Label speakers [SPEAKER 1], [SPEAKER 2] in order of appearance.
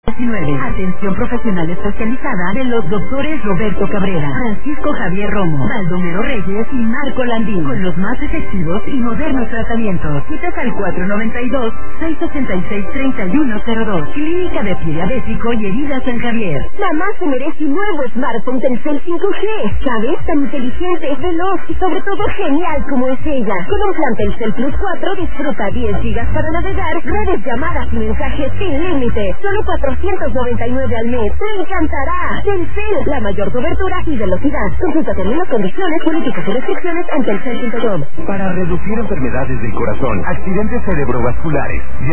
[SPEAKER 1] 19. Atención profesional especializada de los doctores Roberto Cabrera, Francisco Javier Romo, Baldomero Reyes y Marco Landín, con los más efectivos y modernos tratamientos. Citas al 492-666-3102. Clínica de Pie Diabético y Heridas San Javier.
[SPEAKER 2] Mamá se merece un nuevo smartphone Telcel 5G. ¿Sabes? Tan inteligente, veloz y sobre todo genial como es ella. Con un plan Telcel Plus 4 disfruta 10 gigas para navegar, redes, llamadas y mensajes sin límite. Solo 499 al mes. ¡Te encantará! Telcel, la mayor cobertura y velocidad. Consulta términos, condiciones, políticas y restricciones en telcel.com.
[SPEAKER 3] Para reducir enfermedades del corazón, accidentes cerebrovasculares,